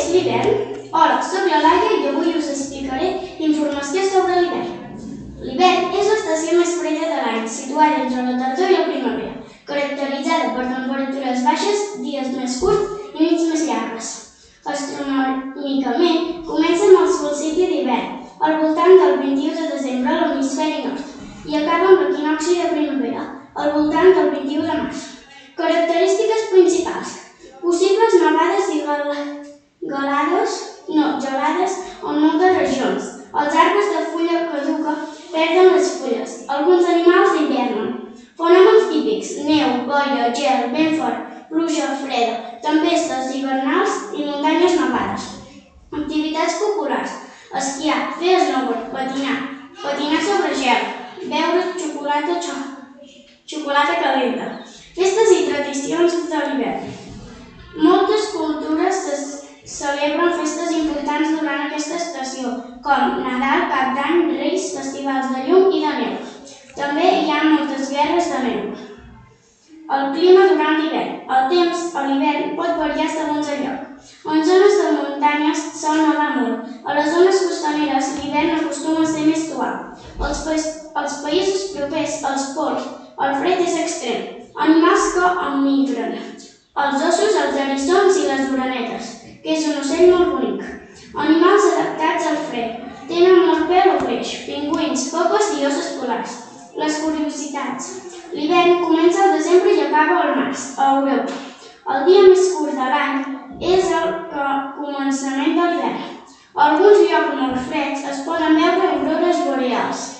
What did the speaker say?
l'hivern? Hola, soc la Laia i avui us explicaré informació sobre l'hivern. L'hivern és l'estació més freda de l'any, situada entre la tardor i la primavera, caracteritzada per temperatures baixes, dies més curts i nits més llargues. Astronòmicament, comença amb el solstici d'hivern, al voltant del 21 de desembre a l'hemisferi nord, i acaba amb l'equinocci de primavera, al voltant del 21 de març. Característiques principals: possibles nevades i gelades en moltes regions. Els arbres de fulla caduca perden les fulles. Alguns animals hivernen. Fenòmens típics: neu, boira, gel, vent fort, pluja freda, tempestes hivernals i muntanyes nevades. Activitats populars: esquiar, fer snowboard, patinar sobre gel, beure xocolata calenta. Festes i tradicions de l'hivern. Moltes cultures celebren festes importants durant aquesta estació, com Nadal, Cap d'Any, Reis, festivals de llum i de neu. També hi ha moltes guerres de neu. El clima durant l'hivern. El temps a l'hivern pot variar segons el lloc. En zones de muntanyes sol nevar molt. A les zones costaneres l'hivern acostuma a ser més suau. Als països propers als pols, el fred és extrem. Animals que emigren. Els ossos, els eriçons i les orenetes, que és un ocell molt bonic. Animals adaptats al fred. Tenen molt pèl o peix, pingüins, foques i ossos polars. Les curiositats. L'hivern comença al desembre i acaba al març, a Europa. El dia més curt de l'any és el començament de l'hivern. A alguns llocs molt freds es poden veure aurores boreals.